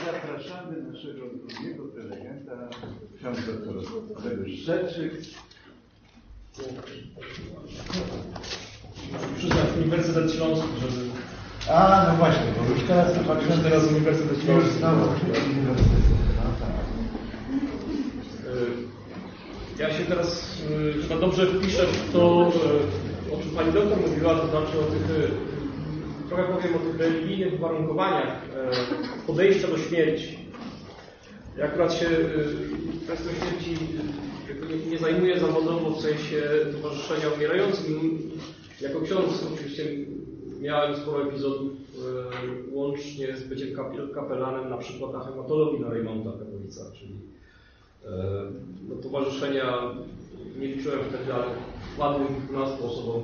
zapraszamy naszego drugiego prelegenta, ksiądz dr Tadeusz Szczerczyk. Przyznać Uniwersytet Śląski, żeby... A, no właśnie, bo już teraz... Teraz Uniwersytet Śląski. Ja się teraz chyba dobrze wpiszę w to, o czym pani doktor mówiła, to znaczy o tych, trochę powiem o tych religijnych uwarunkowaniach podejścia do śmierci. Ja akurat się kwestią śmierci nie zajmuję zawodowo w sensie towarzyszenia umierającym. Jako ksiądz oczywiście miałem sporo epizodów łącznie z byciem kapelanem na przykład na hematologii na Rejmonta w Katowicach, czyli do towarzyszenia nie liczyłem wtedy, ale ładnych 12 osobom,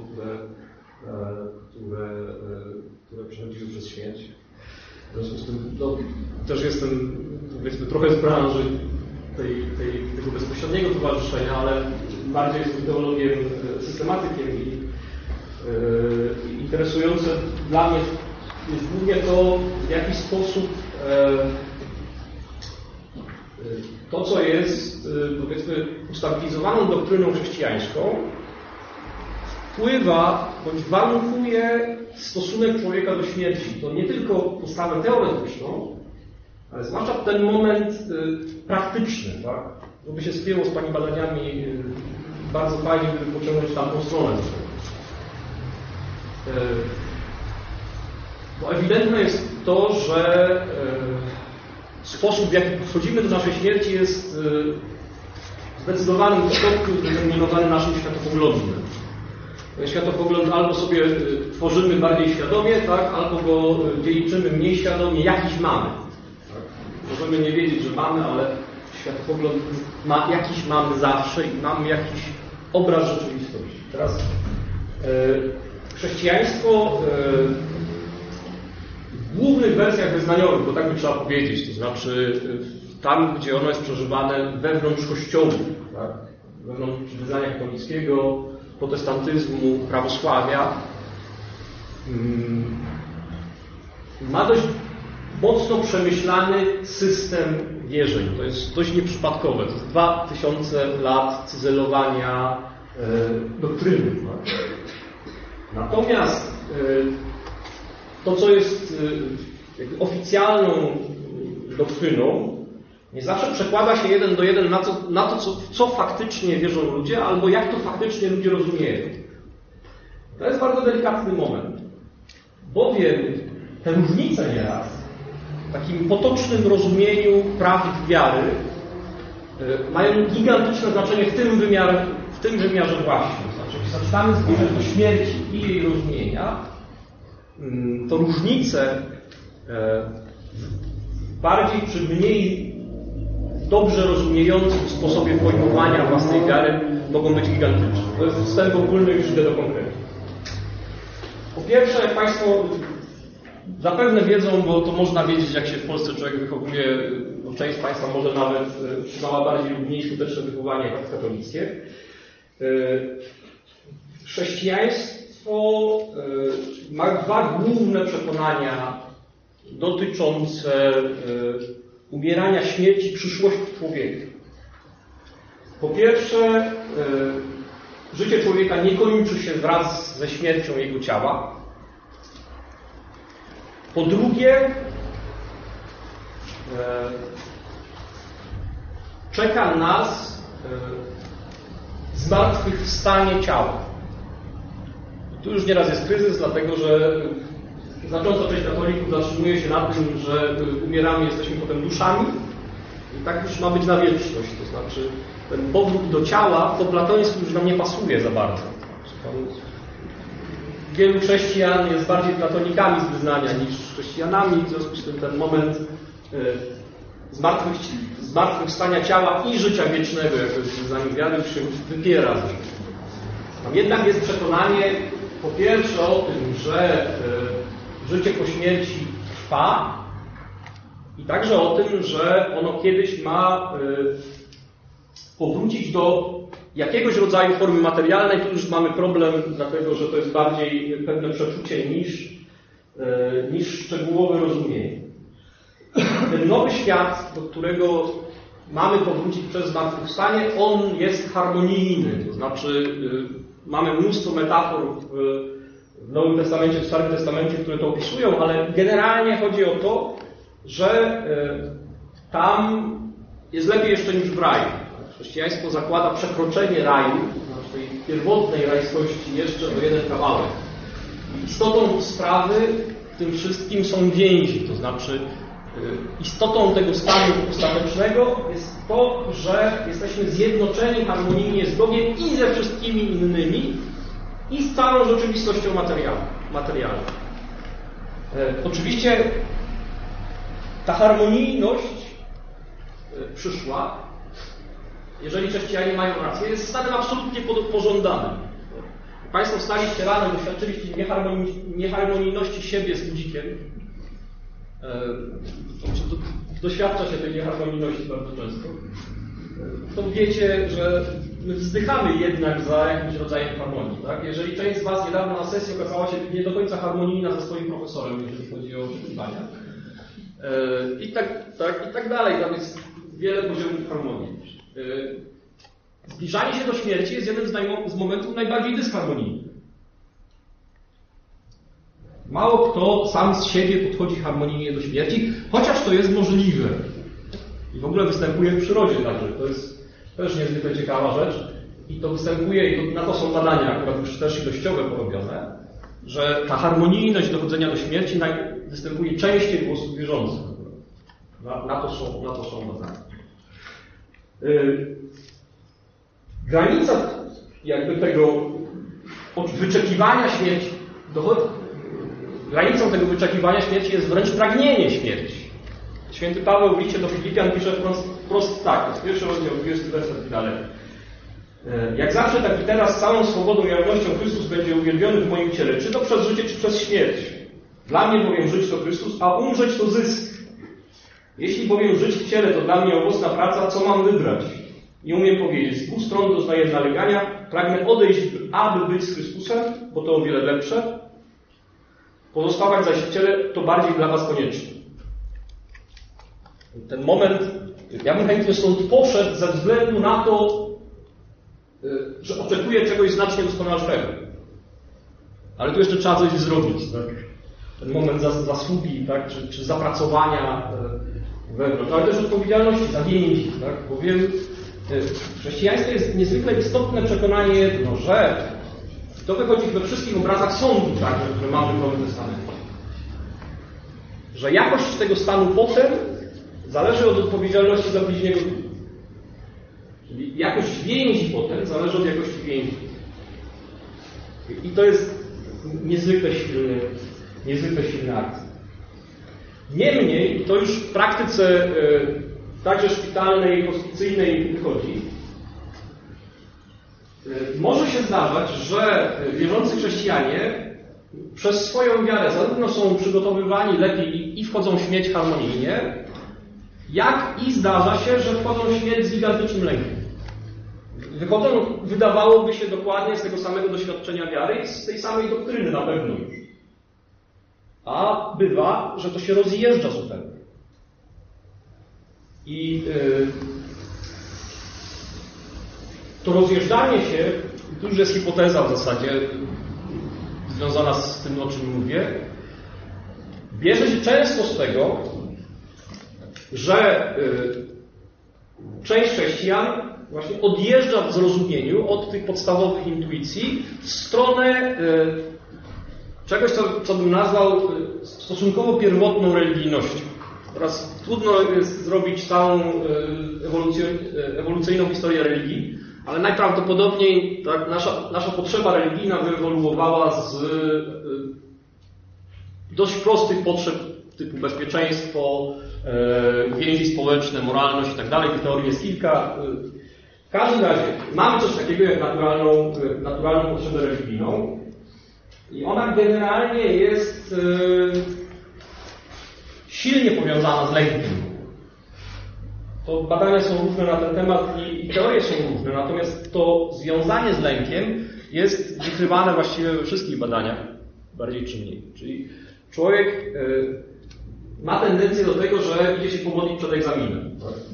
które przechodziły przez śmierć. W związku z tym no, też jestem, powiedzmy, trochę z branży tego bezpośredniego towarzyszenia, ale bardziej jestem teologiem, systematykiem i interesujące dla mnie jest głównie to, w jaki sposób to, co jest, powiedzmy, ustabilizowaną doktryną chrześcijańską, wpływa bądź warunkuje stosunek człowieka do śmierci. To nie tylko postawę teoretyczną, ale zwłaszcza ten moment praktyczny, tak? To by się spięło z pani badaniami bardzo fajnie, gdyby pociągnąć tamtą stronę. Bo ewidentne jest to, że sposób, w jaki podchodzimy do naszej śmierci, jest w zdecydowanym stopniu zdeterminowany naszym światopoglądem. Ten światopogląd albo sobie tworzymy bardziej świadomie, tak, albo go dziedziczymy mniej świadomie, jakiś mamy. Tak. Możemy nie wiedzieć, że mamy, ale światopogląd jakiś mamy zawsze i mamy jakiś obraz rzeczywistości. Teraz chrześcijaństwo w głównych wersjach wyznaniowych, bo tak by trzeba powiedzieć, to znaczy tam, gdzie ono jest przeżywane wewnątrz kościołów, tak? Wewnątrz wyznania katolickiego, protestantyzmu, prawosławia, ma dość mocno przemyślany system wierzeń. To jest dość nieprzypadkowe. To jest 2000 lat cyzelowania doktryny. Tak? Natomiast to, co jest oficjalną doktryną, nie zawsze przekłada się 1 do 1 na to w co faktycznie wierzą ludzie, albo jak to faktycznie ludzie rozumieją. To jest bardzo delikatny moment, bowiem te różnice nieraz w takim potocznym rozumieniu prawd wiary mają gigantyczne znaczenie w tym wymiarze właśnie. Znaczy, jeśli zaczynamy zbliżać do śmierci i jej rozumienia, to różnice bardziej czy mniej dobrze rozumiejącym sposobie pojmowania własnej wiary mogą być gigantyczne. To jest wstęp ogólny, już idę do konkretów. Po pierwsze, jak Państwo zapewne wiedzą, bo to można wiedzieć, jak się w Polsce człowiek wychowuje, bo część z Państwa może nawet otrzymała bardziej lub mniej skuteczne wychowanie katolickie. Chrześcijaństwo ma dwa główne przekonania dotyczące umierania, śmierci, przyszłości człowieka. Po pierwsze, życie człowieka nie kończy się wraz ze śmiercią jego ciała. Po drugie, czeka nas zmartwychwstanie ciała. Tu już nieraz jest kryzys, dlatego że znacząca część katolików zatrzymuje się na tym, że umieramy, jesteśmy potem duszami i tak już ma być na wieczność. To znaczy ten powrót do ciała po platońsku już nam nie pasuje za bardzo. Wielu chrześcijan jest bardziej platonikami z wyznania niż chrześcijanami, w związku z tym ten moment zmartwychwstania ciała i życia wiecznego, jako jest w wyznaniu wiary, się wypiera. Tam jednak jest przekonanie po pierwsze o tym, że życie po śmierci trwa i także o tym, że ono kiedyś ma powrócić do jakiegoś rodzaju formy materialnej. Tu już mamy problem, dlatego że to jest bardziej pewne przeczucie niż szczegółowe rozumienie. ten nowy świat, do którego mamy powrócić przez zmartwychwstanie, on jest harmonijny. To znaczy mamy mnóstwo metafor w Nowym Testamencie, w Starym Testamencie, które to opisują, ale generalnie chodzi o to, że tam jest lepiej jeszcze niż w raju. Chrześcijaństwo zakłada przekroczenie raju, znaczy tej pierwotnej rajskości jeszcze o jeden kawałek. Istotą sprawy w tym wszystkim są więzi, to znaczy istotą tego stanu ostatecznego jest to, że jesteśmy zjednoczeni harmonijnie z Bogiem i ze wszystkimi innymi i z całą rzeczywistością materialną. Oczywiście ta harmonijność przyszła, jeżeli chrześcijanie mają rację, jest stanem absolutnie pożądanym. Państwo wstaliście rano, doświadczyliście nieharmonijności siebie z ludzikiem. Doświadcza się tej nieharmonijności bardzo często. To wiecie, że my wzdychamy jednak za jakimś rodzajem harmonii. Tak? Jeżeli część z Was niedawno na sesji okazała się nie do końca harmonijna ze swoim profesorem, jeżeli chodzi o oczekiwania, i tak dalej. Tam jest wiele poziomów harmonii. Zbliżanie się do śmierci jest jednym z momentów najbardziej dysharmonijnych. Mało kto sam z siebie podchodzi harmonijnie do śmierci, chociaż to jest możliwe. I w ogóle występuje w przyrodzie także. To jest też niezwykle ciekawa rzecz. I to występuje, i na to są badania akurat już też ilościowe porobione, że ta harmonijność dochodzenia do śmierci występuje częściej u osób wierzących. Na to są badania. Granica jakby tego wyczekiwania śmierci, granicą tego wyczekiwania śmierci jest wręcz pragnienie śmierci. Święty Paweł w liście do Filipian pisze wprost tak, to jest pierwszy rozdział, 20 werset i dalej. Jak zawsze, tak i teraz z całą swobodą i jawnością Chrystus będzie uwielbiony w moim ciele, czy to przez życie, czy przez śmierć. Dla mnie bowiem żyć to Chrystus, a umrzeć to zysk. Jeśli bowiem żyć w ciele to dla mnie owocna praca, co mam wybrać? Nie umiem powiedzieć. Z dwóch stron doznaję nalegania. Pragnę odejść, aby być z Chrystusem, bo to o wiele lepsze. Pozostawać zaś w ciele to bardziej dla Was konieczne. Ten moment, ja bym chętnie stąd poszedł ze względu na to, że oczekuję czegoś znacznie doskonalszego. Ale tu jeszcze trzeba coś zrobić. Tak? Ten moment zasługi, tak? czy zapracowania wewnątrz, ale też odpowiedzialności za więzi. Tak? Bowiem w chrześcijaństwie jest niezwykle istotne przekonanie jedno, że to wychodzi we wszystkich obrazach sądu, także, które mamy w Nowym Testamencie. Że jakość tego stanu potem zależy od odpowiedzialności za bliźniego. Czyli jakość więzi potem zależy od jakości więzi. I to jest niezwykle silny akt. Niemniej, to już w praktyce także szpitalnej, hospicyjnej wychodzi, może się zdarzać, że wierzący chrześcijanie przez swoją wiarę zarówno są przygotowywani lepiej i wchodzą w śmierć harmonijnie, jak i zdarza się, że wchodzą w śmierć z gigantycznym lękiem. Wychodzą, wydawałoby się, dokładnie z tego samego doświadczenia wiary i z tej samej doktryny na pewno już. A bywa, że to się rozjeżdża zupełnie. I to rozjeżdżanie się, to już jest hipoteza w zasadzie związana z tym, o czym mówię, bierze się często z tego, że część chrześcijan właśnie odjeżdża w zrozumieniu od tych podstawowych intuicji w stronę czegoś, co bym nazwał stosunkowo pierwotną religijnością. Teraz trudno jest zrobić całą ewolucyjną historię religii, ale najprawdopodobniej tak, nasza potrzeba religijna wyewoluowała z dość prostych potrzeb typu bezpieczeństwo, więzi społeczne, moralność i tak dalej. Tych teorii jest kilka. W każdym razie mamy coś takiego jak naturalną potrzebę religijną i ona generalnie jest silnie powiązana z lękiem. To badania są różne na ten temat i teorie są różne, natomiast to związanie z lękiem jest wykrywane właściwie we wszystkich badaniach, bardziej czy mniej. Czyli człowiek ma tendencję do tego, że idzie się pomodlić przed egzaminem.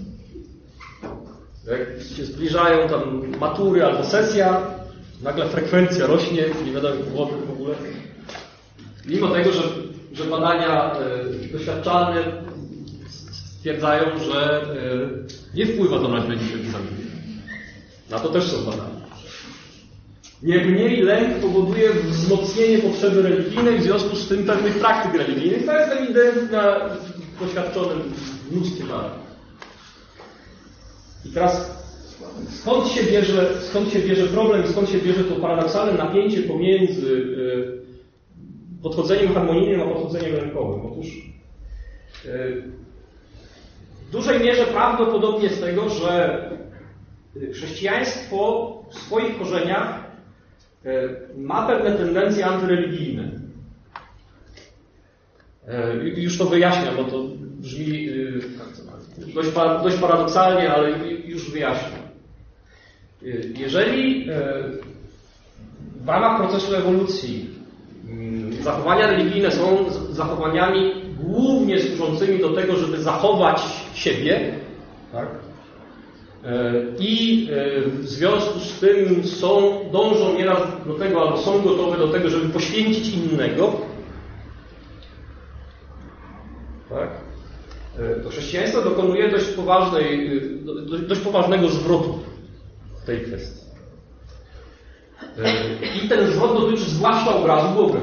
Jak się zbliżają tam matury albo sesja, nagle frekwencja rośnie, nie wiadomo powody w ogóle. Mimo tego, że badania doświadczalne stwierdzają, że nie wpływa to na wyniki egzaminu. Na to też są badania. Niemniej lęk powoduje wzmocnienie potrzeby religijnej, w związku z tym pewnych praktyk religijnych. To jest ewidentne w doświadczonym mnóstwie badań. I teraz skąd się bierze problem i skąd się bierze to paradoksalne napięcie pomiędzy podchodzeniem harmonijnym a podchodzeniem lękowym? Otóż w dużej mierze prawdopodobnie z tego, że chrześcijaństwo w swoich korzeniach ma pewne tendencje antyreligijne. Już to wyjaśniam, bo to brzmi dość paradoksalnie, ale już wyjaśniam. Jeżeli w ramach procesu ewolucji zachowania religijne są zachowaniami głównie służącymi do tego, żeby zachować siebie, tak? I w związku z tym dążą nieraz do tego, albo są gotowe do tego, żeby poświęcić innego, tak? To chrześcijaństwo dokonuje dość poważnego zwrotu w tej kwestii. I ten zwrot dotyczy zwłaszcza obrazu Boga.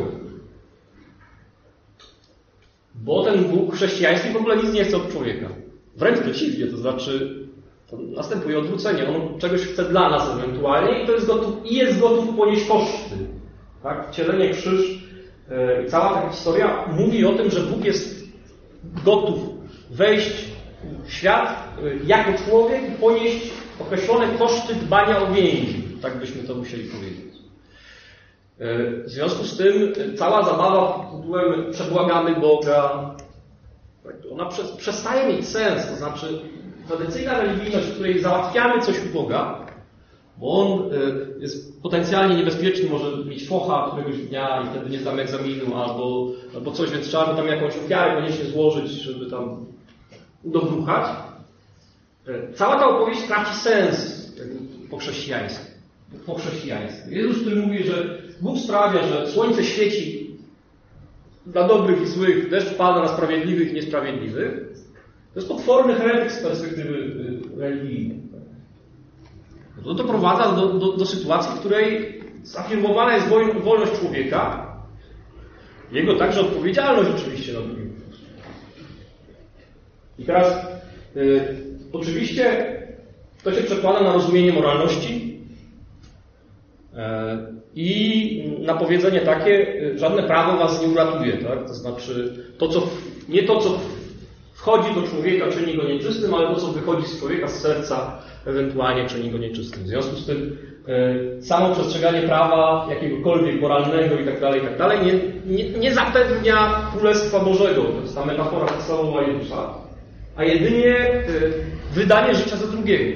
Bo ten Bóg chrześcijański w ogóle nic nie chce od człowieka. Wręcz przeciwnie, to znaczy to następuje odwrócenie. On czegoś chce dla nas ewentualnie i jest gotów ponieść koszty. Tak? Wcielenie, krzyż i cała ta historia mówi o tym, że Bóg jest gotów wejść w świat jako człowiek i ponieść określone koszty dbania o więzi. Tak byśmy to musieli powiedzieć. W związku z tym cała zabawa pod tytułem przebłagamy Boga, ona przestaje mieć sens. To znaczy tradycyjna religijność, w której załatwiamy coś u Boga, bo On jest potencjalnie niebezpieczny, może mieć focha któregoś dnia i wtedy nie zdamy egzaminu albo coś, więc trzeba by tam jakąś ofiarę koniecznie złożyć, żeby tam udobruchać. Cała ta opowieść traci sens po chrześcijaństwie. Jezus, który mówi, że Bóg sprawia, że słońce świeci dla dobrych i złych, deszcz pada na sprawiedliwych i niesprawiedliwych. To jest potworny heretyk z perspektywy religijnej. To doprowadza do sytuacji, w której zafirmowana jest wolność człowieka, jego także odpowiedzialność oczywiście na drugim. I teraz oczywiście to się przekłada na rozumienie moralności i na powiedzenie takie, żadne prawo was nie uratuje, tak? To znaczy nie to, co wchodzi do człowieka, czyni go nieczystym, ale to, co wychodzi z człowieka, z serca, ewentualnie czyni go nieczystym. W związku z tym samo przestrzeganie prawa jakiegokolwiek moralnego itd. nie zapewnia Królestwa Bożego. To jest ta metafora podstawowa Jezusa, a jedynie wydanie życia za drugiego.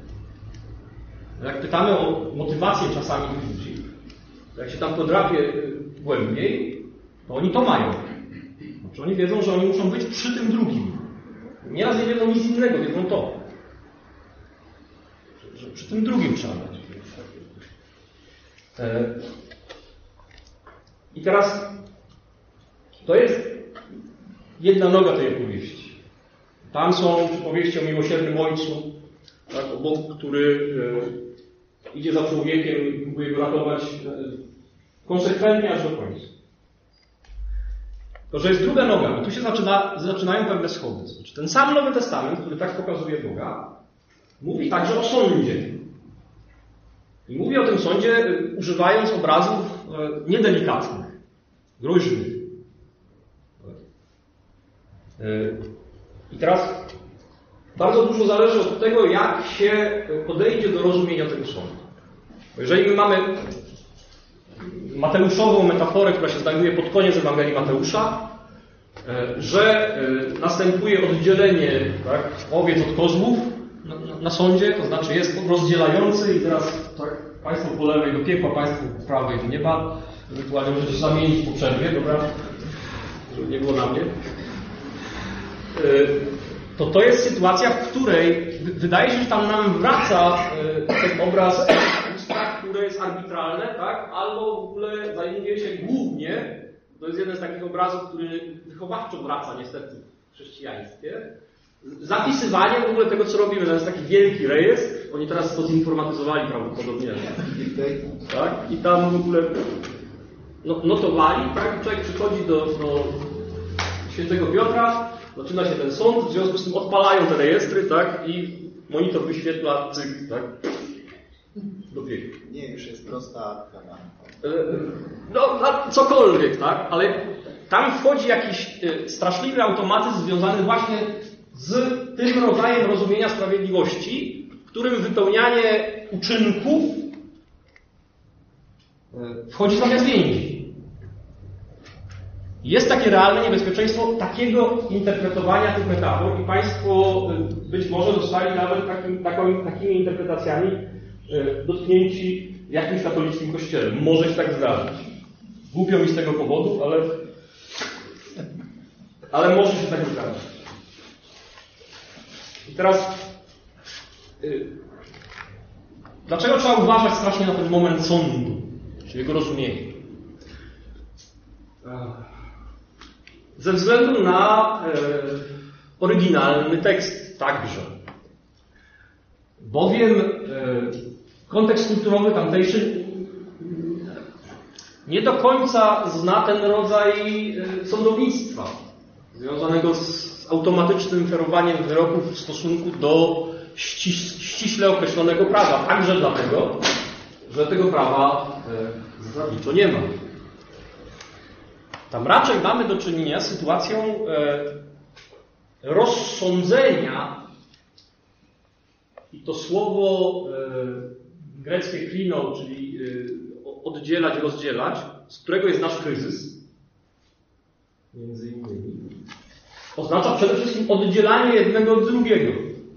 Jak pytamy o motywację czasami ludzi, jak się tam podrapie głębiej, to oni to mają. Znaczy oni wiedzą, że oni muszą być przy tym drugim. Nieraz nie wiedzą nic innego, wiedzą to. Że przy tym drugim trzeba być. I teraz to jest jedna noga tej opowieści. Tam są przypowieści o miłosiernym Ojcu, tak, o Bogu, który idzie za człowiekiem i próbuje go ratować konsekwentnie aż do końca. To, że jest druga noga, i tu się zaczynają pewne schody. Znaczy, ten sam Nowy Testament, który tak pokazuje Boga, mówi także o sądzie. I mówi o tym sądzie, używając obrazów niedelikatnych, groźnych. I teraz bardzo dużo zależy od tego, jak się podejdzie do rozumienia tego sądu. Bo jeżeli my mamy mateuszową metaforę, która się znajduje pod koniec Ewangelii Mateusza, że następuje oddzielenie, tak, owiec od kozłów na sądzie, to znaczy jest rozdzielający i teraz tak, państwo po lewej do piekła, państwo po prawej do nieba, ewentualnie możecie zamienić po przerwie, dobra? Żeby nie było na mnie. to jest sytuacja, w której wydaje się, że tam nam wraca ten obraz które jest arbitralne, tak? Albo w ogóle zajmuje się głównie, to jest jeden z takich obrazów, który wychowawczo wraca niestety w chrześcijaństwie, zapisywanie w ogóle tego, co robimy. To jest taki wielki rejestr, oni teraz to zinformatyzowali prawdopodobnie. Tak? I tam w ogóle notowali, tak? Człowiek przychodzi do świętego Piotra, zaczyna się ten sąd, w związku z tym odpalają te rejestry, tak? I monitor wyświetla cyk, tak? Do biegu. Nie, już jest prosta akta. Cokolwiek, tak? Ale tam wchodzi jakiś straszliwy automatyzm związany właśnie z tym rodzajem rozumienia sprawiedliwości, w którym wypełnianie uczynków wchodzi zamiast więzi. Jest takie realne niebezpieczeństwo takiego interpretowania tych metafor i Państwo być może zostali nawet takimi interpretacjami dotknięci w jakimś katolickim kościele. Może się tak zdarzyć. Głupio mi z tego powodu, ale może się tak zdarzyć. I teraz dlaczego trzeba uważać strasznie na ten moment sądu, czy jego rozumienie? Ze względu na oryginalny tekst także. Bowiem kontekst kulturowy tamtejszy nie do końca zna ten rodzaj sądownictwa związanego z automatycznym ferowaniem wyroków w stosunku do ściśle określonego prawa. Także dlatego, że tego prawa zasadniczo nie ma. Tam raczej mamy do czynienia z sytuacją rozsądzenia, i to słowo greckie klino, czyli oddzielać, rozdzielać, z którego jest nasz kryzys, między innymi, oznacza przede wszystkim oddzielanie jednego od drugiego.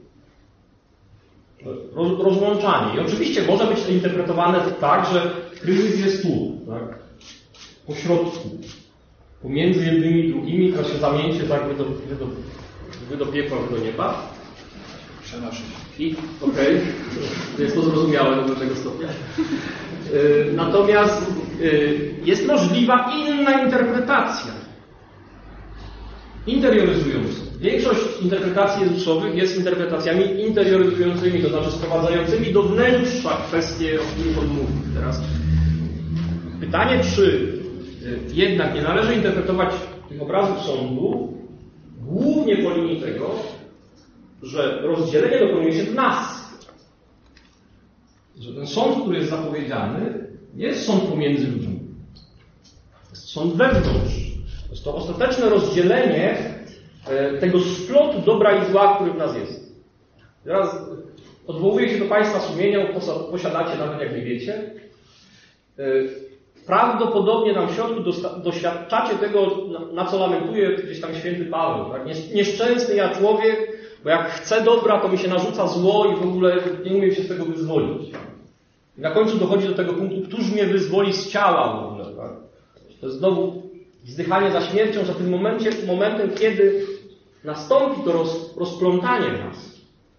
Rozłączanie. I oczywiście może być to interpretowane tak, że kryzys jest tu, tak? Po środku. Pomiędzy jednymi i drugimi, to się zamieńcie tak wy do piekła, wy do nieba. Przenoszę się. I okej, jest to zrozumiałe do pewnego stopnia. Natomiast jest możliwa inna interpretacja. Interioryzująca. Większość interpretacji jezusowych jest interpretacjami interioryzującymi, to znaczy sprowadzającymi do wnętrza kwestie, o których on mówi. Teraz pytanie, czy jednak nie należy interpretować tych obrazów sądu głównie po linii tego, że rozdzielenie dokonuje się w nas. Że ten sąd, który jest zapowiedziany, nie jest sąd pomiędzy ludźmi. Jest sąd wewnątrz. To jest to ostateczne rozdzielenie tego splotu dobra i zła, który w nas jest. Teraz odwołuję się do Państwa sumienia, posiadacie nawet jak nie wiecie. Prawdopodobnie tam w środku doświadczacie tego, na co lamentuje gdzieś tam święty Paweł. Tak? Nieszczęsny ja człowiek, bo jak chcę dobra, to mi się narzuca zło i w ogóle nie umiem się z tego wyzwolić. I na końcu dochodzi do tego punktu, któż mnie wyzwoli z ciała w ogóle. Tak? To jest znowu wzdychanie za śmiercią, za tym momentem, kiedy nastąpi to rozplątanie nas.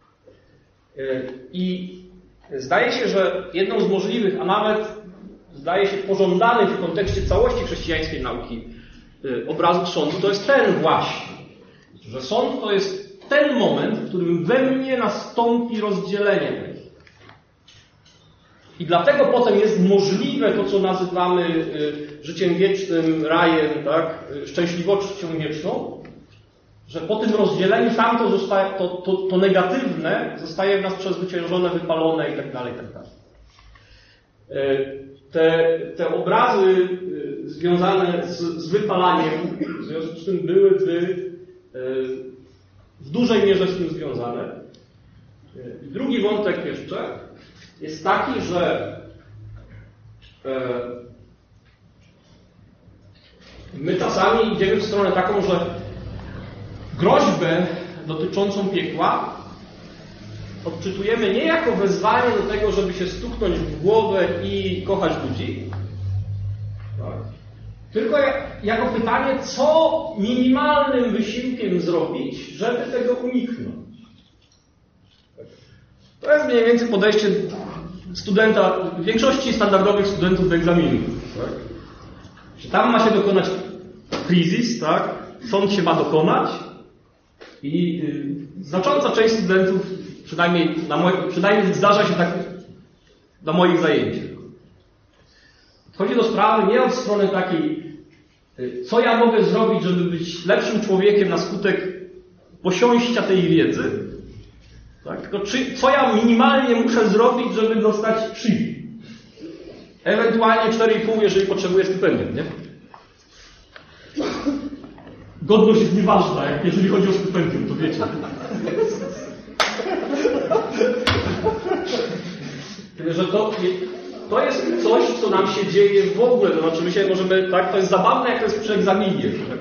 I zdaje się, że jedną z możliwych, a nawet zdaje się pożądanych w kontekście całości chrześcijańskiej nauki obrazów sądu, to jest ten właśnie. Że sąd to jest ten moment, w którym we mnie nastąpi rozdzielenie. I dlatego potem jest możliwe to, co nazywamy życiem wiecznym, rajem, tak? Szczęśliwością wieczną, że po tym rozdzieleniu tamto zostaje, to negatywne zostaje w nas przezwyciężone, wypalone itd. Te obrazy związane z wypalaniem w związku z tym byłyby w dużej mierze z tym związane. I drugi wątek jeszcze jest taki, że my czasami idziemy w stronę taką, że groźbę dotyczącą piekła odczytujemy nie jako wezwanie do tego, żeby się stuknąć w głowę i kochać ludzi, tak? Tylko jako pytanie, co minimalnym wysiłkiem zrobić, żeby tego uniknąć. To jest mniej więcej podejście studenta, większości standardowych studentów do egzaminów. Tak? Tam ma się dokonać kryzys, tak? Sąd się ma dokonać i znacząca część studentów, przynajmniej zdarza się tak na moich zajęciach. Chodzi do sprawy nie od strony takiej, co ja mogę zrobić, żeby być lepszym człowiekiem na skutek posiąścia tej wiedzy, tak? Tylko co ja minimalnie muszę zrobić, żeby dostać 3. Ewentualnie 4,5, jeżeli potrzebuję stypendium, nie? Godność jest nieważna, jeżeli chodzi o stypendium, to wiecie. Tyle, że to jest coś, co nam się dzieje w ogóle. To znaczy my się możemy, tak, to jest zabawne, jak to jest przy egzaminie. Tak?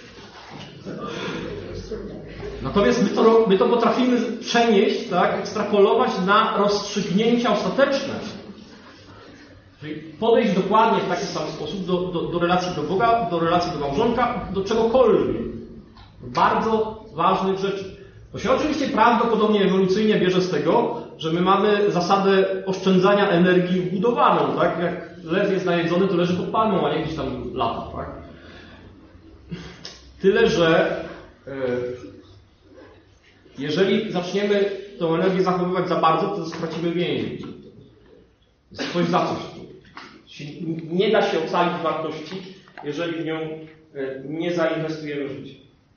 Natomiast my to potrafimy przenieść, tak, ekstrapolować na rozstrzygnięcia ostateczne. Czyli podejść dokładnie w taki sam sposób do relacji do Boga, do relacji do małżonka, do czegokolwiek. Bardzo ważnych rzeczy. To się oczywiście prawdopodobnie ewolucyjnie bierze z tego, że my mamy zasadę oszczędzania energii wbudowaną, tak? Jak lew jest najedzony, to leży pod palmą, a nie gdzieś tam lata, tak? Tyle, że jeżeli zaczniemy tę energię zachowywać za bardzo, to stracimy więź. Jest coś za coś. Nie da się ocalić wartości, jeżeli w nią nie zainwestujemy życie.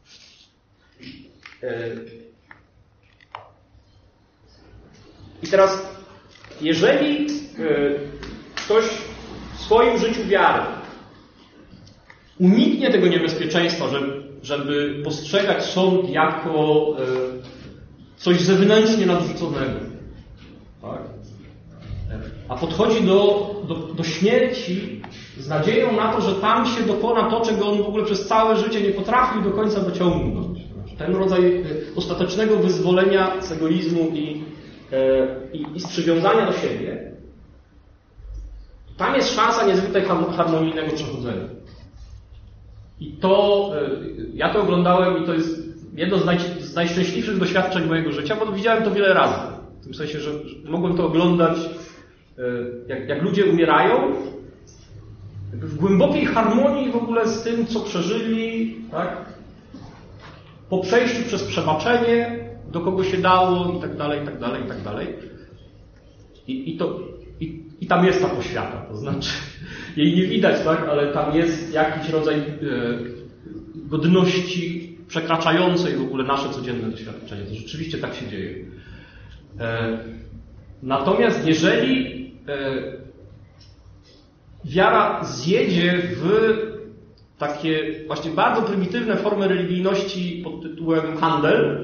I teraz, jeżeli ktoś w swoim życiu wiary uniknie tego niebezpieczeństwa, żeby postrzegać sąd jako coś zewnętrznie narzuconego, tak? A podchodzi do śmierci z nadzieją na to, że tam się dokona to, czego on w ogóle przez całe życie nie potrafił do końca dociągnąć. Ten rodzaj ostatecznego wyzwolenia z egoizmu i z przywiązania do siebie, tam jest szansa niezwykle harmonijnego przechodzenia. I ja to oglądałem i to jest jedno z najszczęśliwszych doświadczeń mojego życia, bo widziałem to wiele razy. W tym sensie, że mogłem to oglądać, jak ludzie umierają, w głębokiej harmonii w ogóle z tym, co przeżyli, tak? Po przejściu przez przebaczenie, do kogo się dało i tak dalej, i tak dalej, i tak dalej. I tam jest ta poświata, to znaczy jej nie widać, tak? Ale tam jest jakiś rodzaj godności przekraczającej w ogóle nasze codzienne doświadczenie. To rzeczywiście tak się dzieje. Natomiast jeżeli wiara zjedzie w takie właśnie bardzo prymitywne formy religijności pod tytułem handel,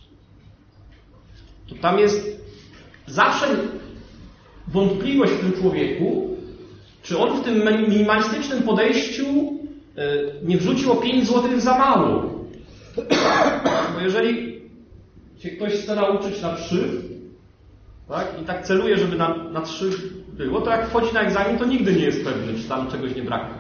to tam jest zawsze wątpliwość w tym człowieku, czy on w tym minimalistycznym podejściu nie wrzucił o 5 złotych za mało. Bo jeżeli się ktoś chce nauczyć na 3, tak, i tak celuje, żeby na 3 było, to jak wchodzi na egzamin, to nigdy nie jest pewny, czy tam czegoś nie brakuje.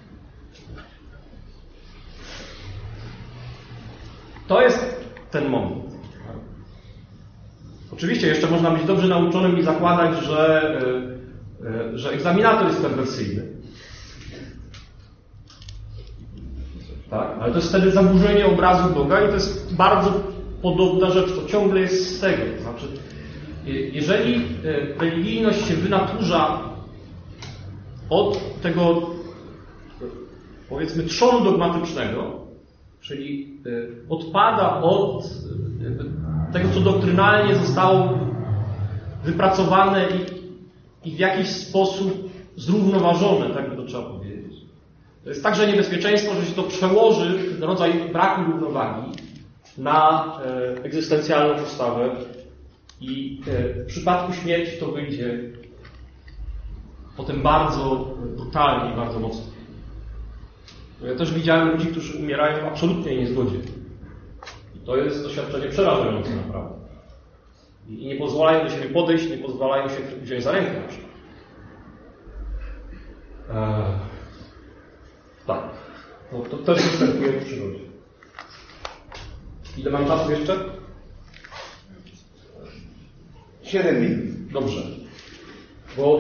To jest ten moment. Oczywiście jeszcze można być dobrze nauczonym i zakładać, że egzaminator jest perwersyjny. Tak? Ale to jest wtedy zaburzenie obrazu Boga i to jest bardzo podobna rzecz. To ciągle jest z tego. To znaczy, jeżeli religijność się wynaturza od tego, powiedzmy, trzonu dogmatycznego, czyli odpada od tego, co doktrynalnie zostało wypracowane i w jakiś sposób zrównoważone, tak by to trzeba powiedzieć. To jest także niebezpieczeństwo, że się to przełoży, ten rodzaj braku równowagi, na egzystencjalną postawę i w przypadku śmierci to wyjdzie potem bardzo brutalnie i bardzo mocno. Ja też widziałem ludzi, którzy umierają w absolutnej niezgodzie. I to jest doświadczenie przerażające naprawdę. I nie pozwalają do siebie podejść, nie pozwalają się wziąć za rękę na przykład. Tak. To też występuje w przyrodzie. Ile mam czasu jeszcze? 7 minut. Dobrze. Bo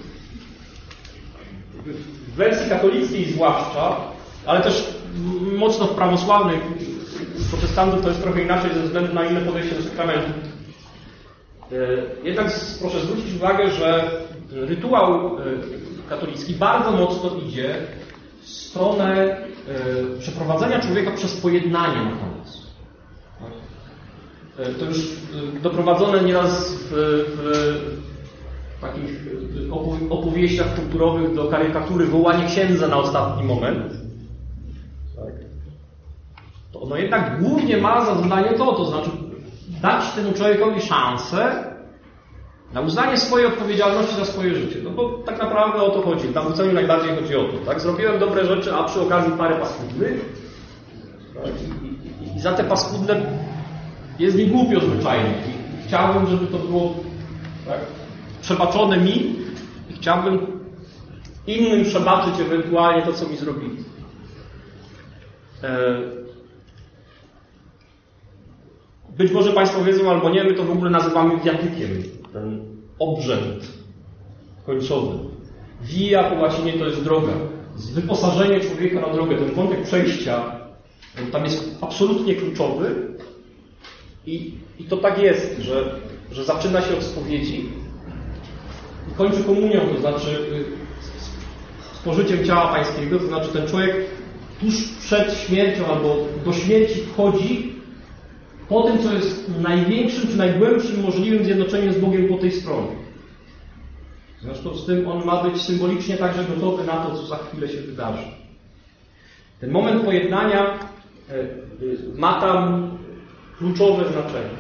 w wersji katolickiej zwłaszcza, ale też mocno w prawosławnych protestantów to jest trochę inaczej ze względu na inne podejście do sakramentu. Jednak proszę zwrócić uwagę, że rytuał katolicki bardzo mocno idzie w stronę przeprowadzenia człowieka przez pojednanie na koniec. To już doprowadzone nieraz w takich opowieściach kulturowych do karykatury wołanie księdza na ostatni moment. Tak. To ono jednak głównie ma za zadanie to znaczy dać temu człowiekowi szansę na uznanie swojej odpowiedzialności za swoje życie. No bo tak naprawdę o to chodzi. W nawróceniu najbardziej chodzi o to. Tak? Zrobiłem dobre rzeczy, a przy okazji parę paskudnych. Tak? I za te paskudne jest mi głupio zwyczajnie. I chciałbym, żeby to było tak, przebaczone mi i chciałbym innym przebaczyć ewentualnie to, co mi zrobili. Być może Państwo wiedzą albo nie, my to w ogóle nazywamy wiatykiem. Ten obrzęd końcowy. Via po łacinie to jest droga. Wyposażenie człowieka na drogę. Ten wątek przejścia tam jest absolutnie kluczowy. I to tak jest, że zaczyna się od spowiedzi i kończy komunią, to znaczy spożyciem ciała Pańskiego, to znaczy ten człowiek tuż przed śmiercią albo do śmierci wchodzi po tym, co jest największym czy najgłębszym możliwym zjednoczeniem z Bogiem po tej stronie. Zresztą z tym on ma być symbolicznie także gotowy na to, co za chwilę się wydarzy. Ten moment pojednania ma tam kluczowe znaczenie.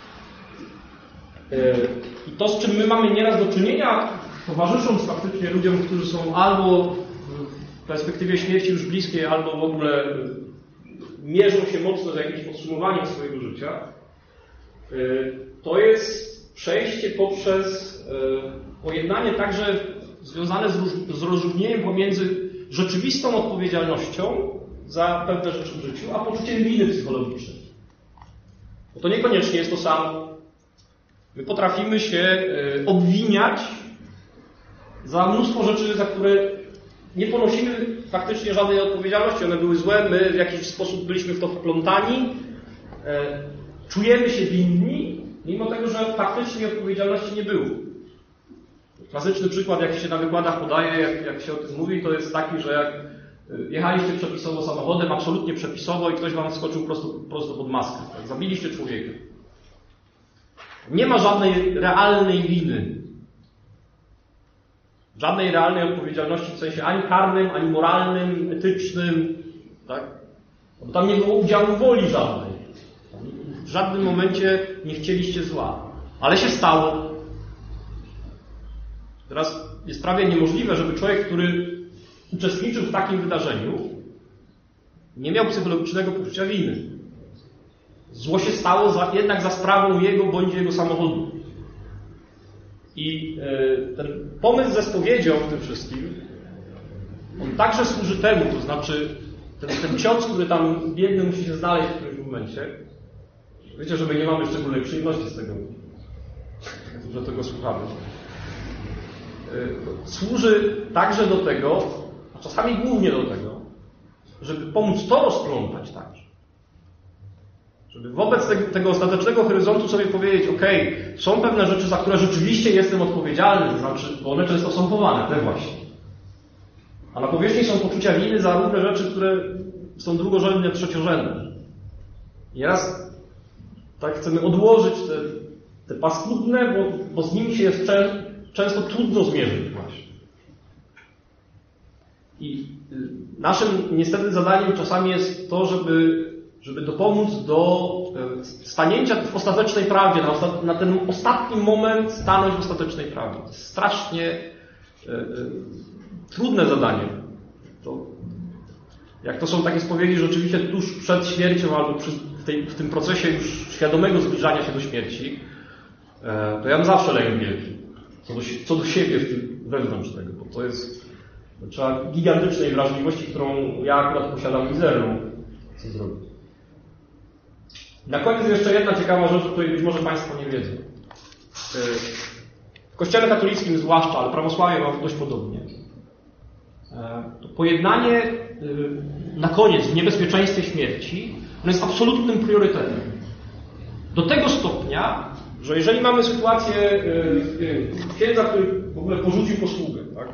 I to, z czym my mamy nieraz do czynienia, towarzysząc faktycznie ludziom, którzy są albo w perspektywie śmierci już bliskiej, albo w ogóle mierzą się mocno z jakimś podsumowaniem swojego życia, to jest przejście poprzez pojednanie także związane z rozróżnieniem pomiędzy rzeczywistą odpowiedzialnością za pewne rzeczy w życiu, a poczuciem winy psychologicznej. Bo to niekoniecznie jest to samo. My potrafimy się obwiniać za mnóstwo rzeczy, za które nie ponosimy faktycznie żadnej odpowiedzialności. One były złe, my w jakiś sposób byliśmy w to wplątani, czujemy się winni, mimo tego, że faktycznie odpowiedzialności nie było. Klasyczny przykład, jaki się na wykładach podaje, jak się o tym mówi, to jest taki, że jak jechaliście przepisowo samochodem, absolutnie przepisowo i ktoś wam skoczył prosto pod maskę. Tak? Zabiliście człowieka. Nie ma żadnej realnej winy. Żadnej realnej odpowiedzialności w sensie ani karnym, ani moralnym, etycznym. Tak? Bo tam nie było udziału woli żadnej. W żadnym momencie nie chcieliście zła. Ale się stało. Teraz jest prawie niemożliwe, żeby człowiek, który uczestniczył w takim wydarzeniu, nie miał psychologicznego poczucia winy. Zło się stało jednak za sprawą jego bądź jego samochodu. I ten pomysł ze spowiedzią w tym wszystkim, on także służy temu, to znaczy ten ksiądz, który tam biedny musi się znaleźć w którymś momencie. Wiecie, że my nie mamy szczególnej przyjemności z tego, że tego słuchamy. Służy także do tego, a czasami głównie do tego, żeby pomóc to rozplątać także. Żeby wobec tego ostatecznego horyzontu sobie powiedzieć, okej, są pewne rzeczy, za które rzeczywiście jestem odpowiedzialny, to znaczy, bo one często są chowane, te właśnie. A na powierzchni są poczucia winy za różne rzeczy, które są drugorzędne, trzeciorzędne. I raz tak chcemy odłożyć te paskudne, bo z nimi się jest często trudno zmierzyć właśnie. I naszym niestety zadaniem czasami jest to, żeby dopomóc do stanięcia w ostatecznej prawdzie, na ten ostatni moment stanąć w ostatecznej prawdzie. To jest strasznie trudne zadanie. Jak to są takie spowiedzi rzeczywiście tuż przed śmiercią albo w tym procesie już świadomego zbliżania się do śmierci, to ja mam zawsze lęk wielki co do siebie w tym wewnątrz tego, bo to jest Trzeba gigantycznej wrażliwości, którą ja akurat posiadam mizerną, co zrobić. Na koniec jeszcze jedna ciekawa rzecz, o której być może Państwo nie wiedzą. W Kościele katolickim zwłaszcza, ale prawosławie ma dość podobnie. To pojednanie na koniec w niebezpieczeństwie śmierci, ono jest absolutnym priorytetem. Do tego stopnia, że jeżeli mamy sytuację księdza, który w ogóle porzucił posługę, tak?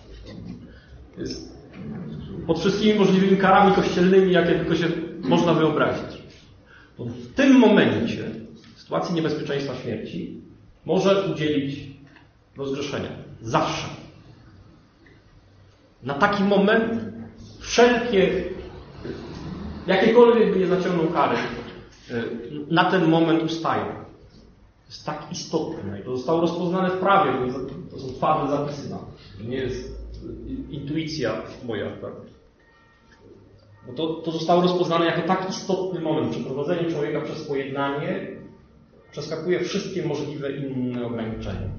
Jest pod wszystkimi możliwymi karami kościelnymi, jakie tylko się można wyobrazić, to w tym momencie, w sytuacji niebezpieczeństwa śmierci, może udzielić rozgrzeszenia. Zawsze. Na taki moment wszelkie, jakiekolwiek by nie zaciągnął kary, na ten moment ustają. To jest tak istotne i to zostało rozpoznane w prawie, to są twarde zapisy na to. To nie jest intuicja moja, tak? Bo to zostało rozpoznane jako tak istotny moment. Przeprowadzenie człowieka przez pojednanie przeskakuje wszystkie możliwe inne ograniczenia.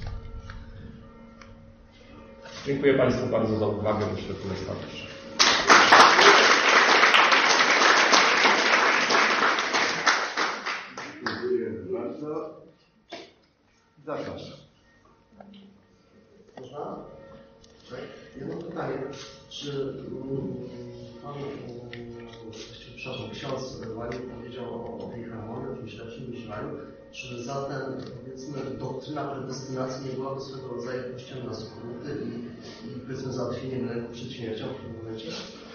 Dziękuję Państwu bardzo za uwagę. Myślę, że tyle starczy. Dziękuję bardzo. Zapraszam. Można? Tak. Jedno pytanie. Czy pan, przepraszam, ksiądz Łaniuk powiedział o tej harmonii, o tym średnim myśleniu, czy zatem, powiedzmy, doktryna predestynacji nie byłaby swego rodzaju kościem na skróty i powiedzmy załatwieniem lęku przed śmiercią w tym momencie?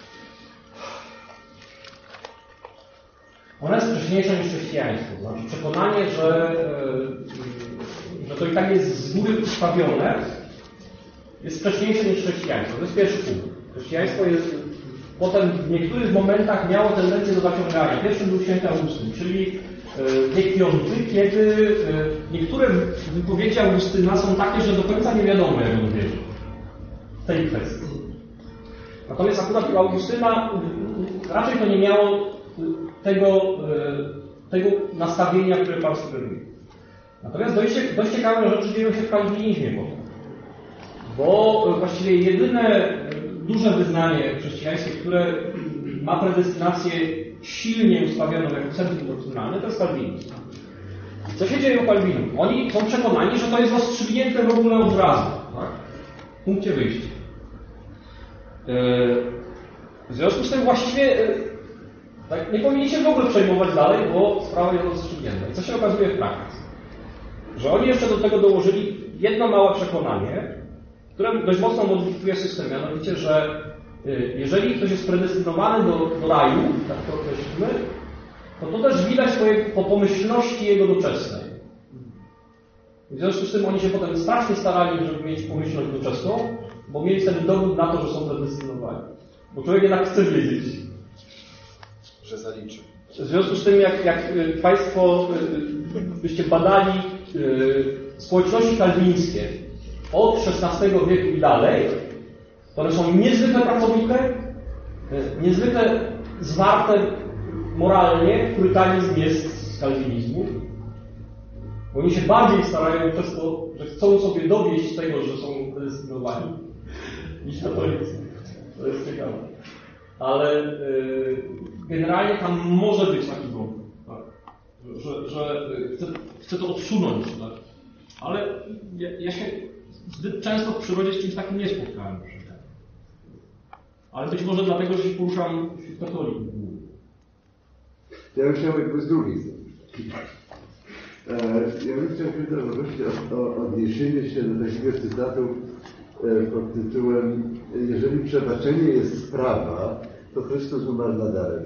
Ona jest wcześniejsza niż chrześcijaństwo. Znaczy przekonanie, że to i tak jest z góry ustawione, jest wcześniejsze niż chrześcijaństwo. To jest pierwszy punkt. Chrześcijaństwo jest potem w niektórych momentach miało tendencję do zaciągania. Pierwszym był święty Augustyn, czyli wiek V, kiedy niektóre wypowiedzi Augustyna są takie, że do końca nie wiadomo, jak on wierzy w tej kwestii. Natomiast akurat u Augustyna raczej to nie miało tego nastawienia, które Pan sugeruje. Natomiast dość ciekawe rzeczy dzieją się w kalwinizmie potem. Bo właściwie jedyne duże wyznanie chrześcijańskie, które ma predestynację silnie ustawioną jako centrum doktrynalne, to jest kalwinizm. Co się dzieje u Kalwinów? Oni są przekonani, że to jest rozstrzygnięte w ogóle od razu, tak? W punkcie wyjścia. W związku z tym właściwie tak, nie powinni się w ogóle przejmować dalej, bo sprawa jest rozstrzygnięta. I co się okazuje w praktyce? Że oni jeszcze do tego dołożyli jedno małe przekonanie, które dość mocno modyfikuje system, mianowicie, że jeżeli ktoś jest predestynowany do raju, tak to określimy, to też widać po pomyślności jego doczesnej. W związku z tym oni się potem strasznie starali, żeby mieć pomyślność doczesną, bo mieli ten dowód na to, że są predestynowani. Bo człowiek jednak chce wiedzieć. Że zaliczy. W związku z tym, jak Państwo byście badali społeczności kalwińskie od XVI wieku i dalej, to one są niezwykle pracowite, niezwykle zwarte moralnie. Purytanizm jest z kalwinizmu. Bo oni się bardziej starają przez to, że chcą sobie dowieść tego, że są predestynowani, niż katolicy. To jest ciekawe. Ale generalnie tam może być taki błąd, tak? że chcę to odsunąć. Tak? Ale ja się zbyt często w przyrodzie z czymś takim nie spotkałem. Ale być może dlatego, że się poruszam wśród katolików. Ja bym chciał jakby z drugiej strony. Ja bym chciał prosić o odniesienie się do takiego cytatu pod tytułem: jeżeli przebaczenie jest sprawa, to Chrystus umarł za darem.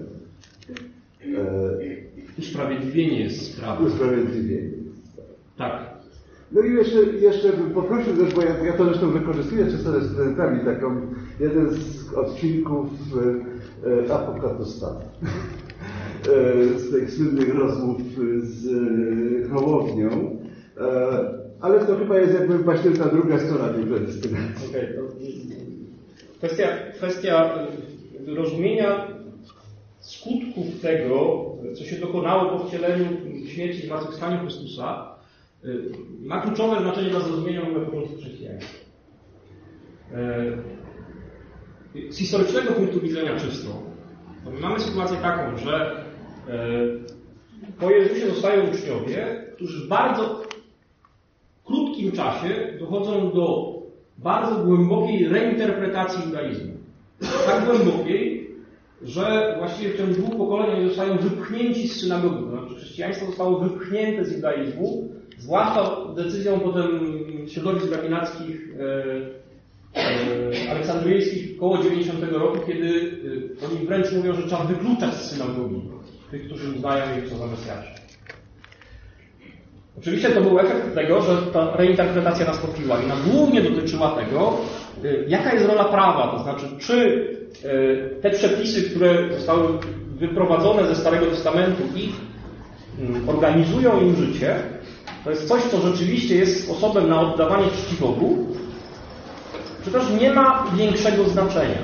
Usprawiedliwienie jest sprawą. Usprawiedliwienie. Tak. No i jeszcze bym poprosił też, bo ja to zresztą wykorzystuję często ze studentami, jeden z odcinków Apokatostanu. Z tych słynnych rozmów z Hołownią. Ale to chyba jest jakby właśnie ta druga strona tej predestynacji. Kwestia rozumienia skutków tego, co się dokonało po wcieleniu, śmierci i zmartwychwstaniu Chrystusa, ma kluczowe znaczenie dla zrozumienia początku chrześcijaństwa. z historycznego punktu widzenia czysto, to my mamy sytuację taką, że po Jezusie zostają uczniowie, którzy w bardzo krótkim czasie dochodzą do bardzo głębokiej reinterpretacji judaizmu. Tak głębokiej, że właściwie w ciągu 2 pokoleń oni zostają wypchnięci z synagogi. Znaczy chrześcijaństwo zostało wypchnięte z judaizmu, zwłaszcza decyzją potem środowisk rabinackich aleksandryjskich koło 90 roku, kiedy oni wręcz mówią, że trzeba wykluczać z synagogi tych, którzy uznają ich za Mesjasza. Oczywiście to był efekt tego, że ta reinterpretacja nastąpiła i ona głównie dotyczyła tego, jaka jest rola prawa, to znaczy czy te przepisy, które zostały wyprowadzone ze Starego Testamentu i organizują im życie, to jest coś, co rzeczywiście jest sposobem na oddawanie czci Bogu, czy też nie ma większego znaczenia.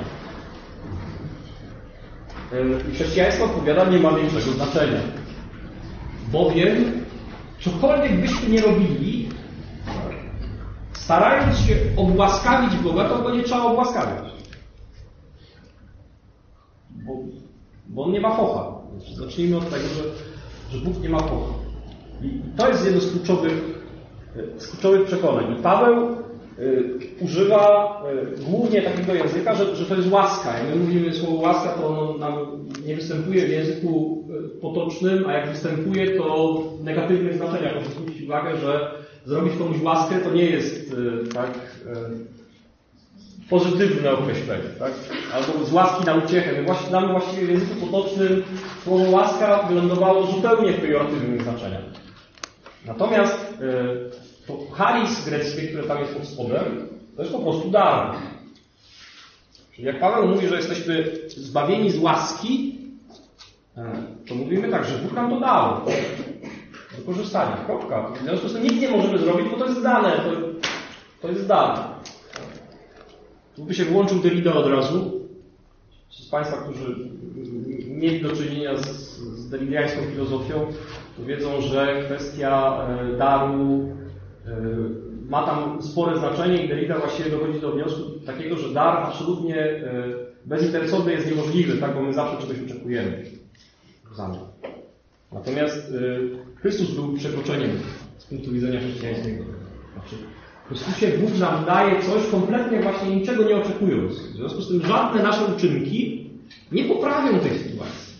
Chrześcijaństwo odpowiada, nie ma większego znaczenia. Bowiem cokolwiek byśmy nie robili, starając się obłaskawić Boga, to go nie trzeba obłaskawiać. Bo on nie ma focha. Zacznijmy od tego, że Bóg nie ma focha. I to jest jedno z kluczowych przekonań. I Paweł używa głównie takiego języka, że to jest łaska. Jak my mówimy słowo łaska, to ono nam nie występuje w języku potocznym, a jak występuje, to w negatywnych znaczeniach. Proszę zwrócić uwagę, że zrobić komuś łaskę to nie jest pozytywne określenie, tak? Albo z łaski na uciechę. My właściwie w języku potocznym słowo łaska wylądowało zupełnie w pejoratywnych znaczeniach. Natomiast to charis greckie, które tam jest pod spodem, to jest po prostu dar. Czyli jak Paweł mówi, że jesteśmy zbawieni z łaski, to mówimy tak, że Bóg nam to dał do korzystania. Kropka. W związku z tym nic nie możemy zrobić, bo to jest dane. To jest dar. Tu by się włączył Derrida od razu. Ci z Państwa, którzy mieli do czynienia z derridiańską filozofią, to wiedzą, że kwestia daru ma tam spore znaczenie i Derrida właściwie dochodzi do wniosku takiego, że dar absolutnie bezinteresowny jest niemożliwy, tak? Bo my zawsze czegoś oczekujemy w zamian. Natomiast Chrystus był przekroczeniem z punktu widzenia chrześcijańskiego. Znaczy, w Chrystusie Bóg nam daje coś kompletnie właśnie niczego nie oczekując. W związku z tym żadne nasze uczynki nie poprawią tej sytuacji.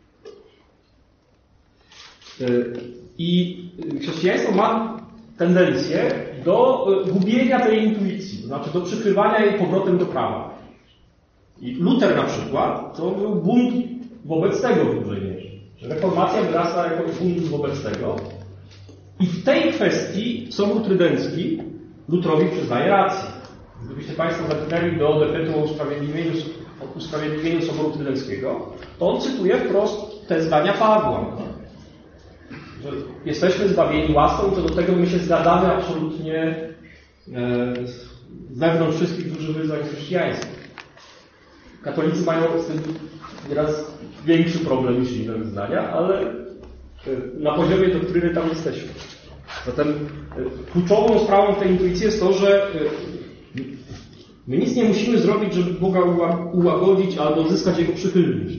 I chrześcijaństwo ma tendencję do gubienia tej intuicji, to znaczy do przykrywania jej powrotem do prawa. I Luter na przykład to był bunt wobec tego w dużej mierze. Reformacja wyrasta jako bunt wobec tego. I w tej kwestii Sobór Trydencki Lutrowi przyznaje rację. Gdybyście Państwo zatknęli do dekretu o usprawiedliwieniu Soboru Trydenckiego, to on cytuje wprost te zdania Pawła. Że jesteśmy zbawieni łaską, co do tego my się zgadzamy absolutnie wewnątrz wszystkich dużych wyznań chrześcijańskich. Katolicy mają z tym nieraz większy problem niż inne wyznania, ale na poziomie doktryny tam jesteśmy. Zatem kluczową sprawą w tej intuicji jest to, że my nic nie musimy zrobić, żeby Boga ułagodzić albo odzyskać Jego przychylność.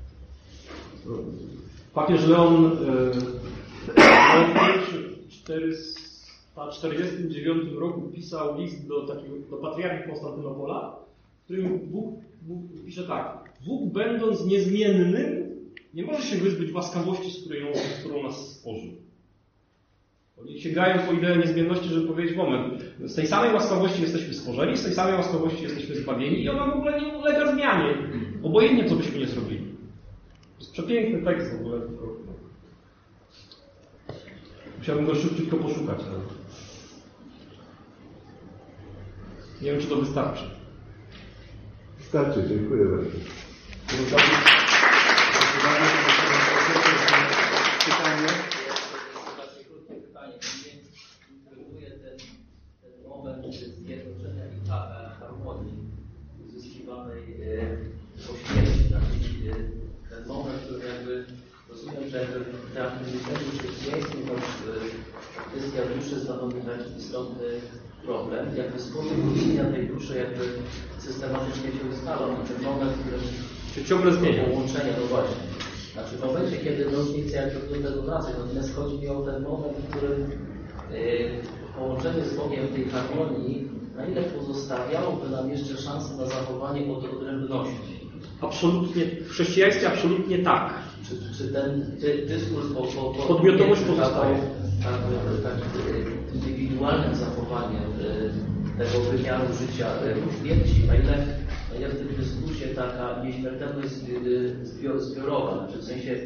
Papież Leon w 449 roku pisał list do patriarchy Konstantynopola, w którym Bóg pisze tak: Bóg, będąc niezmiennym, nie może się wyzbyć łaskawości, z którą nas stworzył. Oni sięgają po ideę niezmienności, żeby powiedzieć: moment, z tej samej łaskawości jesteśmy stworzeni, z tej samej łaskawości jesteśmy zbawieni i ona w ogóle nie ulega zmianie. Obojętnie, co byśmy nie zrobili. To jest przepiękny tekst w ogóle. Musiałbym go szybciutko poszukać. Ale nie wiem, czy to wystarczy. Wystarczy, dziękuję bardzo. Pytanie. Intryguje ten moment zjednoczenia i harmonii uzyskiwanej po śmierci. Ten moment, który jakby rozumiem, że na tym chrześcijaństwie kwestia duszy stanowi taki istotny problem. Jakby sposób istnienia tej duszy jakby systematycznie się ustala. Ten moment, w którym się ciągle zmienia. Połączenia, no właśnie. Znaczy w momencie, kiedy nie chcę jak do tego wracać, natomiast chodzi mi o ten moment, w którym połączenie z Bogiem w tej harmonii, na ile pozostawiałoby nam jeszcze szansę na zachowanie odrębności. Absolutnie, w chrześcijaństwie absolutnie tak. Czy ten dyskurs podmiotowość pozostaje? Tak indywidualnym zachowaniem tego wymiaru życia śmierci, na ile w tym dyskursie taka nieśmiertelność zbiorowa, znaczy w sensie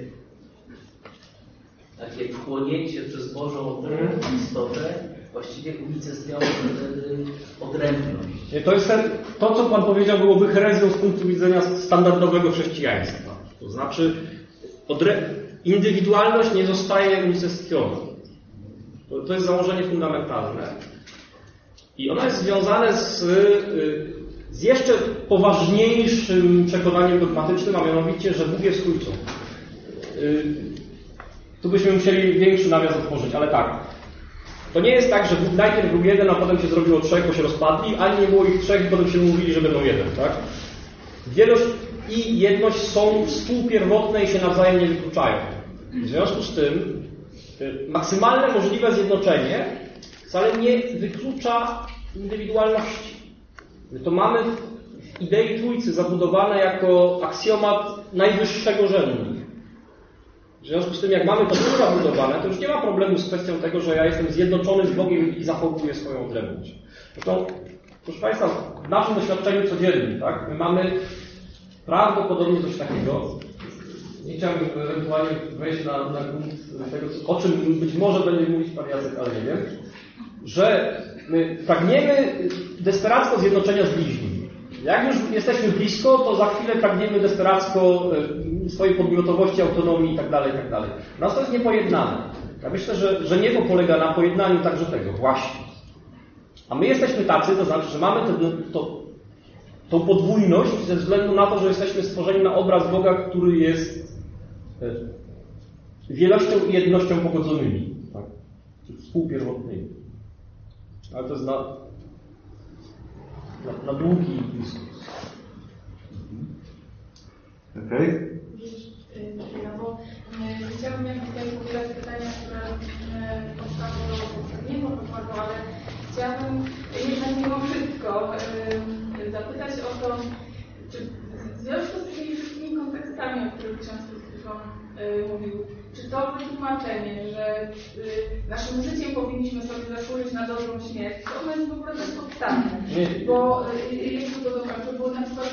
takie wchłonięcie przez Bożą istotę właściwie unicestwiało odrębność. To jest to, co Pan powiedział, byłoby herezją z punktu widzenia standardowego chrześcijaństwa. To znaczy indywidualność nie zostaje unicestwiona. To jest założenie fundamentalne. I ono jest związane z jeszcze poważniejszym przekonaniem dogmatycznym, a mianowicie, że Bóg jest Trójcą. Tu byśmy musieli większy nawias otworzyć, ale tak. To nie jest tak, że Bóg najpierw był jeden, a potem się zrobiło trzech, bo się rozpadli, ani nie było ich trzech, i potem się umówili, że będą jeden, tak? Wielość i jedność są współpierwotne i się nawzajem nie wykluczają. W związku z tym maksymalne możliwe zjednoczenie wcale nie wyklucza indywidualności. My to mamy w idei Trójcy zabudowane jako aksjomat najwyższego rzędu. W związku z tym, jak mamy to tu zabudowane, to już nie ma problemu z kwestią tego, że ja jestem zjednoczony z Bogiem i zachowuję swoją odrębność. Zresztą, proszę Państwa, w naszym doświadczeniu codziennym, tak, my mamy prawdopodobnie coś takiego, nie chciałbym ewentualnie wejść na grunt tego, o czym być może będzie mówić Pan Jacek, ale nie wiem, że my pragniemy desperacko zjednoczenia z bliźnim. Jak już jesteśmy blisko, to za chwilę pragniemy desperacko swojej podmiotowości, autonomii itd., itd. Nas to jest niepojednane. Ja myślę, że niebo polega na pojednaniu także tego, właśnie. A my jesteśmy tacy, to znaczy, że mamy tą podwójność ze względu na to, że jesteśmy stworzeni na obraz Boga, który jest wielością i jednością pogodzonymi, tak? Czy współpierwotnymi. Ale to jest na długi dyskurs. Okej? No bo chciałabym jak tutaj powielać pytania, które powstały do poprzedniego wykładu, ale chciałabym jednak mimo wszystko zapytać o to, czy w związku z tymi wszystkimi kontekstami, o których ksiądz mówił, czy to wytłumaczenie, że naszym życiem powinniśmy sobie zasłużyć na dobrą śmierć, to ono jest w ogóle bezpodstawne. Bo jest to dokończę, bo na przykład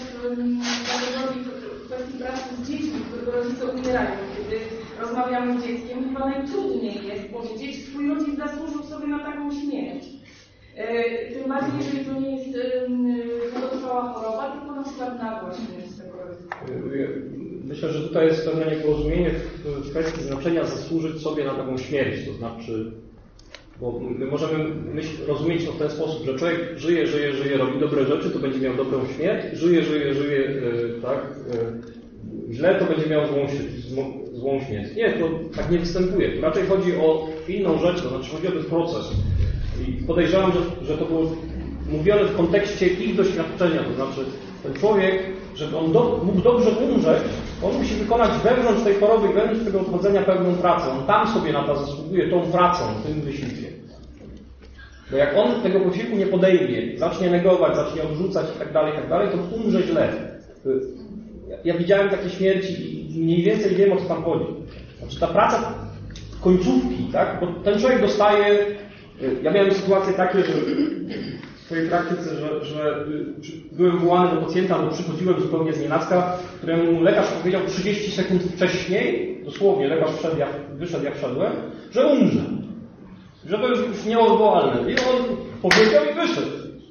w kwestii pracy z dziećmi, których rodzice umierają, kiedy rozmawiamy z dzieckiem, chyba najtrudniej jest powiedzieć, twój rodzic zasłużył sobie na taką śmierć. Tym bardziej, jeżeli to nie jest długotrwała choroba, tylko na przykład nagła śmierć tego rodzica. Myślę, że tutaj jest pewne nieporozumienie w kwestii znaczenia zasłużyć sobie na taką śmierć. To znaczy, bo my możemy rozumieć to w ten sposób, że człowiek żyje, robi dobre rzeczy, to będzie miał dobrą śmierć, żyje, tak, źle, to będzie miał złą śmierć. Nie, to tak nie występuje. Tu raczej chodzi o inną rzecz, to znaczy chodzi o ten proces. I podejrzewam, że to było mówione w kontekście ich doświadczenia, to znaczy ten człowiek, żeby on mógł dobrze umrzeć, on musi wykonać wewnątrz tej choroby, wewnątrz tego odchodzenia pełną pracę. On tam sobie na to zasługuje, tą pracą, tym wysiłkiem. Bo jak on tego posiłku nie podejmie, zacznie negować, zacznie odrzucać i tak dalej, to umrze źle. Ja widziałem takie śmierci i mniej więcej wiem, o co tam chodzi. Znaczy ta praca końcówki, tak? Bo ten człowiek dostaje... Ja miałem sytuacje takie, że w swojej praktyce, że byłem wołany do pacjenta, bo przychodziłem zupełnie znienacka, któremu lekarz powiedział 30 sekund wcześniej, dosłownie lekarz wyszedł jak wszedłem, że umrze. Że to już nieodwołalne. I on powiedział i wyszedł.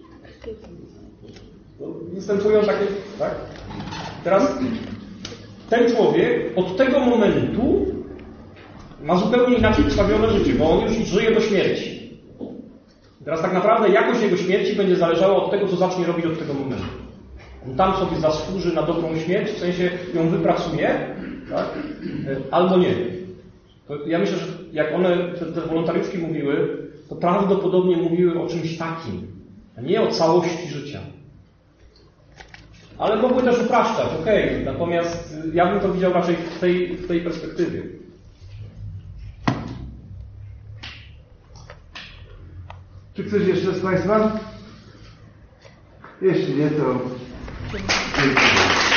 Występują takie, tak? Teraz ten człowiek od tego momentu ma zupełnie inaczej ustawione życie, bo on już żyje do śmierci. Teraz tak naprawdę jakość jego śmierci będzie zależała od tego, co zacznie robić od tego momentu. On tam sobie zasłuży na dobrą śmierć, w sensie ją wypracuje, tak? Albo nie. To ja myślę, że jak one, te wolontariuszki mówiły, to prawdopodobnie mówiły o czymś takim, a nie o całości życia. Ale mogły też upraszczać, okej. Natomiast ja bym to widział raczej w tej perspektywie. Czy ktoś jeszcze z Państwa? Jeśli nie, to dziękuję.